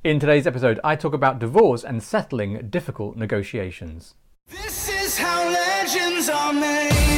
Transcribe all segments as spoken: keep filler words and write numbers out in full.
In today's episode, I talk about divorce and settling difficult negotiations. This is how legends are made.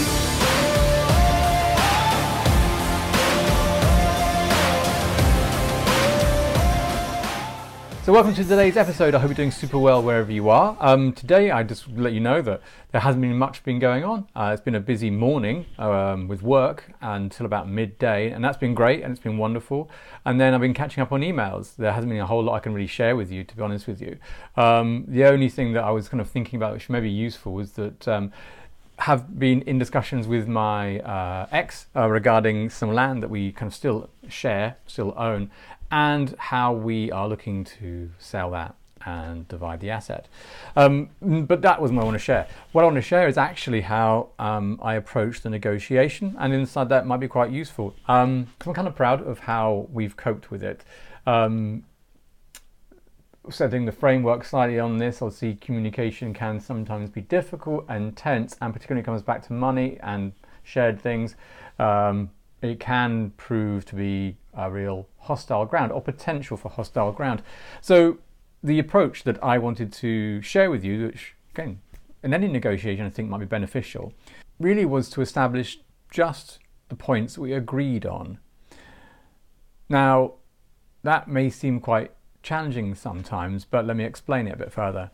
So welcome to today's episode. I hope you're doing super well wherever you are. Um, today I just let you know that there hasn't been much been going on. Uh, it's been a busy morning um, with work until about midday, and that's been great and it's been wonderful. And then I've been catching up on emails. There hasn't been a whole lot I can really share with you, to be honest with you. Um, the only thing that I was kind of thinking about which may be useful was that um, have been in discussions with my uh, ex uh, regarding some land that we kind of still share, still own, and how we are looking to sell that and divide the asset. Um, but that wasn't what I want to share. What I want to share is actually how um, I approach the negotiation, and inside that might be quite useful. Um, I'm kind of proud of how we've coped with it. Um, setting the framework slightly on this, obviously communication can sometimes be difficult and tense, and particularly when it comes back to money and shared things, um, it can prove to be a real hostile ground or potential for hostile ground. So the approach that I wanted to share with you, which again in any negotiation I think might be beneficial, really was to establish just the points we agreed on. Now that may seem quite challenging sometimes, but let me explain it a bit further.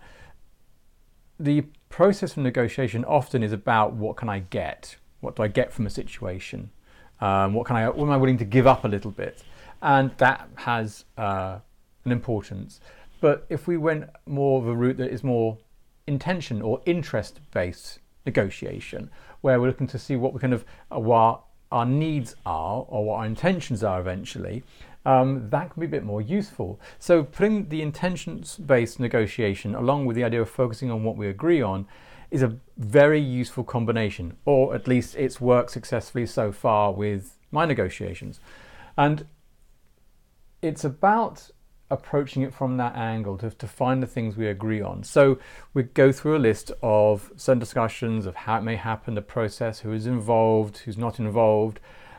The process of negotiation often is about what can I get? What do I get from a situation? Um, what can I? What am I willing to give up a little bit? And that has uh, an importance. But if we went more of a route that is more intention or interest-based negotiation, where we're looking to see what we kind of uh, what our needs are or what our intentions are eventually, um, that can be a bit more useful. So putting the intentions-based negotiation along with the idea of focusing on what we agree on is a very useful combination, or at least it's worked successfully so far with my negotiations. And it's about approaching it from that angle to, to find the things we agree on. So we go through a list of certain discussions of how it may happen, the process, who is involved, who's not involved,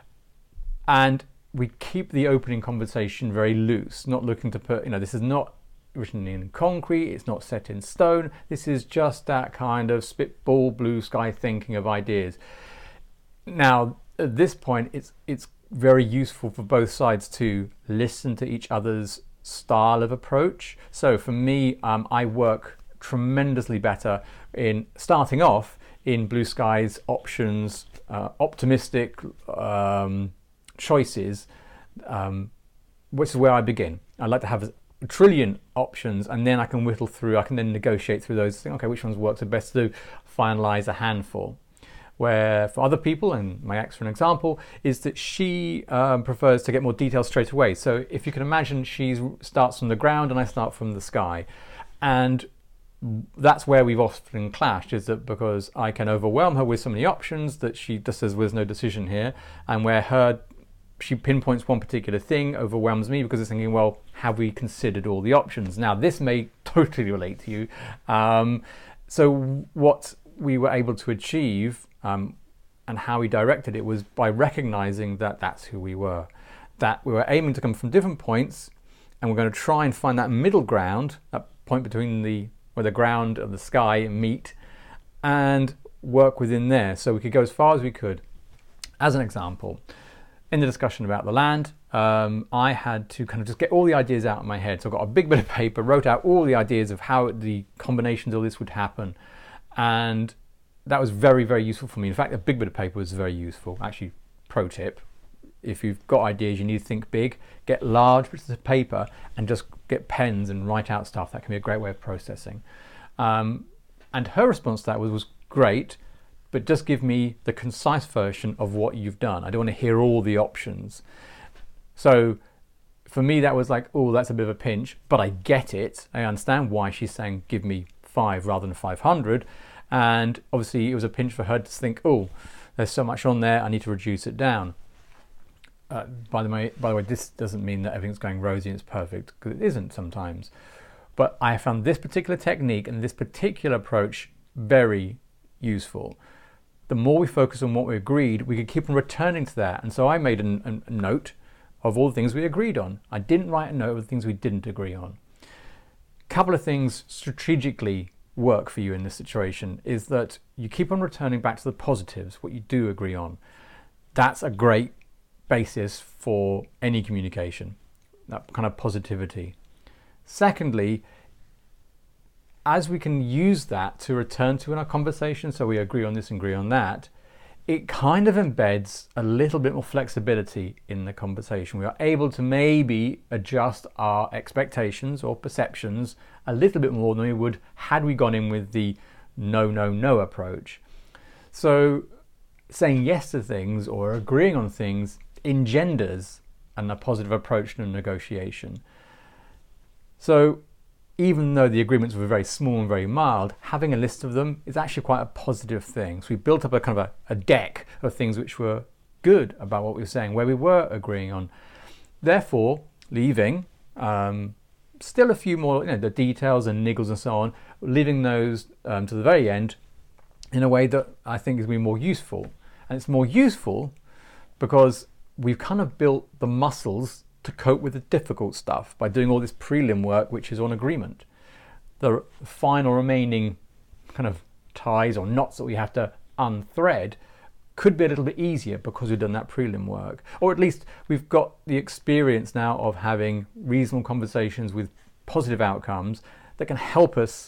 and we keep the opening conversation very loose, not looking to put, you know, this is not written in concrete, it's not set in stone, this is just that kind of spitball blue sky thinking of ideas. Now at this point it's it's very useful for both sides to listen to each other's style of approach. So for me, um, I work tremendously better in starting off in blue skies, options, uh, optimistic um, choices, um, which is where I begin. I like to have a trillion options, and then I can whittle through, I can then negotiate through those, think, okay, which ones work the best to finalize a handful. Where for other people, and my ex for an example, is that she um, prefers to get more details straight away. So if you can imagine, she starts from the ground and I start from the sky. And that's where we've often clashed, is that because I can overwhelm her with so many options that she just says, well, there's no decision here. And where her she pinpoints one particular thing, overwhelms me because it's thinking, well, have we considered all the options? Now, this may totally relate to you. Um, so what we were able to achieve um, and how we directed it was by recognizing that that's who we were, that we were aiming to come from different points, and we're going to try and find that middle ground, that point between the where the ground and the sky meet, and work within there. So we could go as far as we could. As an example, in the discussion about the land, um, I had to kind of just get all the ideas out of my head. So I got a big bit of paper, wrote out all the ideas of how the combinations of this would happen. And that was very, very useful for me. In fact, a big bit of paper was very useful. Actually, pro tip, if you've got ideas, you need to think big, get large bits of paper and just get pens and write out stuff. That can be a great way of processing. Um, and her response to that was, was great, but just give me the concise version of what you've done. I don't want to hear all the options. So for me, that was like, oh, that's a bit of a pinch, but I get it. I understand why she's saying, give me five rather than five hundred. And obviously it was a pinch for her to think, oh, there's so much on there, I need to reduce it down. Uh, by the way, by the way, this doesn't mean that everything's going rosy and it's perfect, because it isn't sometimes. But I found this particular technique and this particular approach very useful. The more we focus on what we agreed, we could keep on returning to that. And so I made a, a note of all the things we agreed on. I didn't write a note of the things we didn't agree on. couple of things strategically work for you in this situation is that you keep on returning back to the positives, what you do agree on. That's a great basis for any communication, that kind of positivity. Secondly, as we can use that to return to in our conversation, so we agree on this and agree on that, it kind of embeds a little bit more flexibility in the conversation. We are able to maybe adjust our expectations or perceptions a little bit more than we would had we gone in with the no, no, no approach. So saying yes to things or agreeing on things engenders a positive approach to negotiation. So even though the agreements were very small and very mild, having a list of them is actually quite a positive thing. So we built up a kind of a, a deck of things which were good about what we were saying, where we were agreeing on. Therefore, leaving um, still a few more, you know, the details and niggles and so on, leaving those um, to the very end in a way that I think is going to be more useful. And it's more useful because we've kind of built the muscles to cope with the difficult stuff by doing all this prelim work, which is on agreement. The final remaining kind of ties or knots that we have to unthread could be a little bit easier because we've done that prelim work, or at least we've got the experience now of having reasonable conversations with positive outcomes that can help us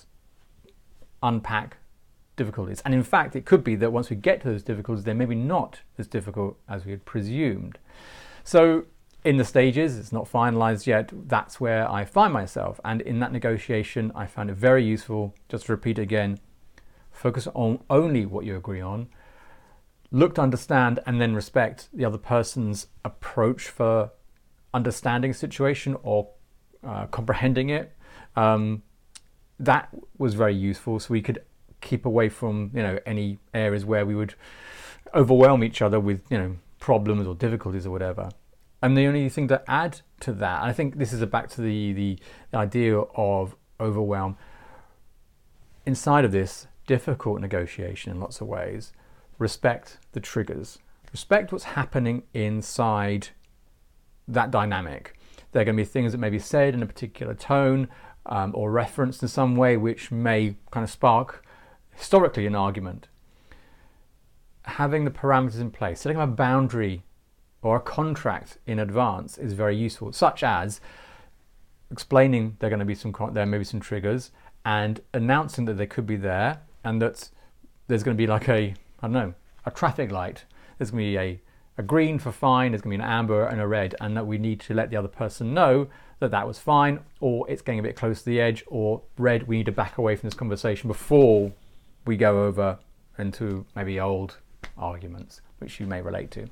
unpack difficulties. And in fact, it could be that once we get to those difficulties, they're maybe not as difficult as we had presumed. So in the stages, it's not finalized yet, that's where I find myself. And in that negotiation, I found it very useful, just to repeat again, focus on only what you agree on, look to understand and then respect the other person's approach for understanding a situation or uh, comprehending it. Um, that was very useful, so we could keep away from, you know, any areas where we would overwhelm each other with, you know, problems or difficulties or whatever. And the only thing to add to that, I think this is back to the, the idea of overwhelm. Inside of this difficult negotiation in lots of ways, respect the triggers. Respect what's happening inside that dynamic. There are going to be things that may be said in a particular tone um, or referenced in some way which may kind of spark historically an argument. Having the parameters in place, setting up a boundary or a contract in advance is very useful, such as explaining there are going to be some there may be some triggers and announcing that they could be there, and that there's going to be like a I don't know a traffic light. There's going to be a, a green for fine, there's going to be an amber and a red, and that we need to let the other person know that that was fine, or it's getting a bit close to the edge, or red, we need to back away from this conversation before we go over into maybe old arguments which you may relate to.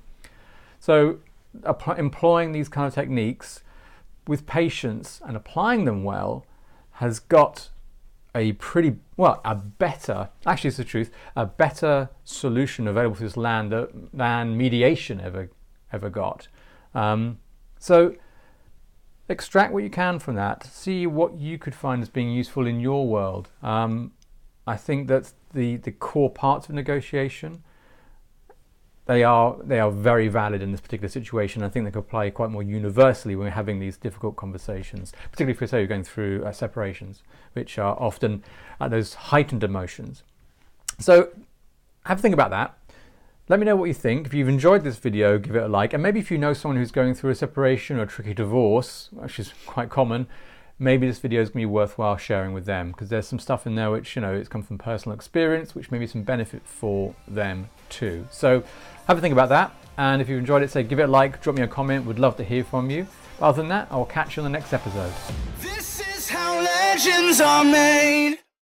So employing these kind of techniques with patience and applying them well has got a pretty, well, a better, actually it's the truth, a better solution available to this land than mediation ever ever got. Um, so extract what you can from that, see what you could find as being useful in your world. Um, I think that the, the core parts of negotiation, They are they are very valid in this particular situation. I think they could apply quite more universally when we're having these difficult conversations, particularly if we say you're going through uh, separations, which are often uh, those heightened emotions. So have a think about that. Let me know what you think. If you've enjoyed this video, give it a like. And maybe if you know someone who's going through a separation or a tricky divorce, which is quite common, maybe this video is going to be worthwhile sharing with them, because there's some stuff in there which, you know, it's come from personal experience, which may be some benefit for them too. So have a think about that. And if you've enjoyed it, say give it a like, drop me a comment. Would love to hear from you. But other than that, I'll catch you on the next episode. This is how legends are made.